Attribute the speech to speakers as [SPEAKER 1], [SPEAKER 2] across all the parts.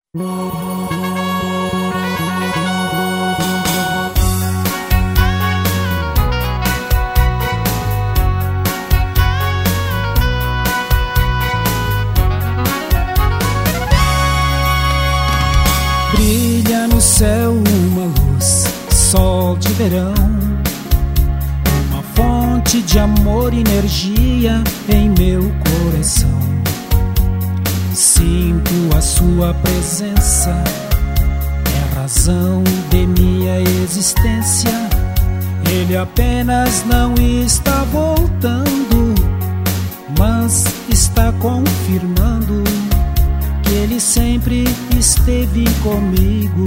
[SPEAKER 1] Brilha no céu uma luz, sol de verão, uma fonte de amor e energia em meu coração. Sinto a sua presença, é a razão de minha existência. Ele apenas não está voltando, mas está confirmando que ele sempre esteve comigo.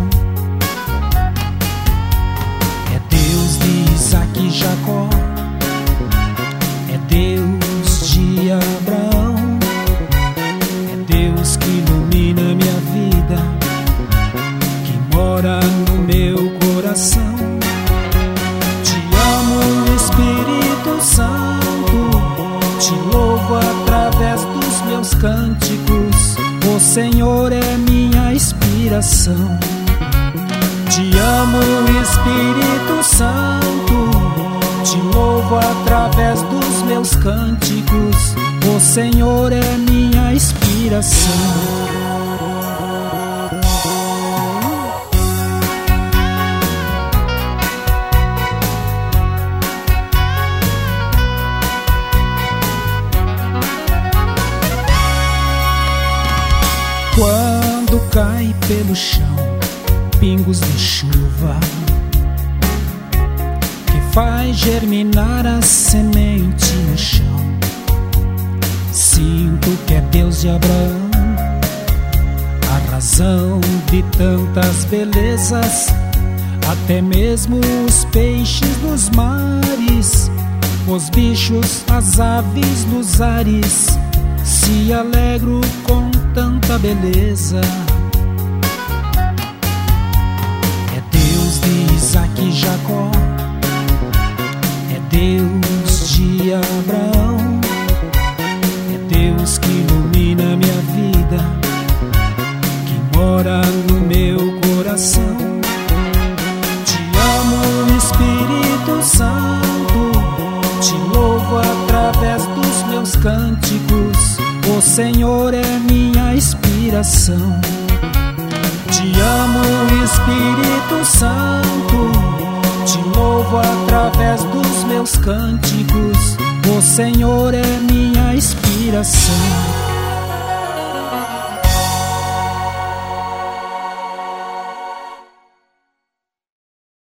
[SPEAKER 1] É Deus de Isaac e Jacó, é Deus de Abraão, é Deus que ilumina minha vida, que mora no meu coração. Te amo, Espírito Santo, te louvo através dos meus cânticos. O Senhor é minha inspiração. Te amo, Espírito Santo, te louvo através dos meus cânticos. O Senhor é minha inspiração. Quando cai pelo chão pingos de chuva, que faz germinar a semente no chão, sinto que é Deus de Abraão, a razão de tantas belezas, até mesmo os peixes nos mares, os bichos, as aves nos ares, se alegro com tanta beleza. É Deus de Isaac e Jacó, é Deus de Abraão, é Deus que ilumina minha vida, que mora no meu coração. Te amo, Espírito Santo, te louvo através dos meus cânticos. O Senhor é minha inspiração. Te amo, Espírito Santo, te louvo através dos meus cânticos. O Senhor é minha inspiração.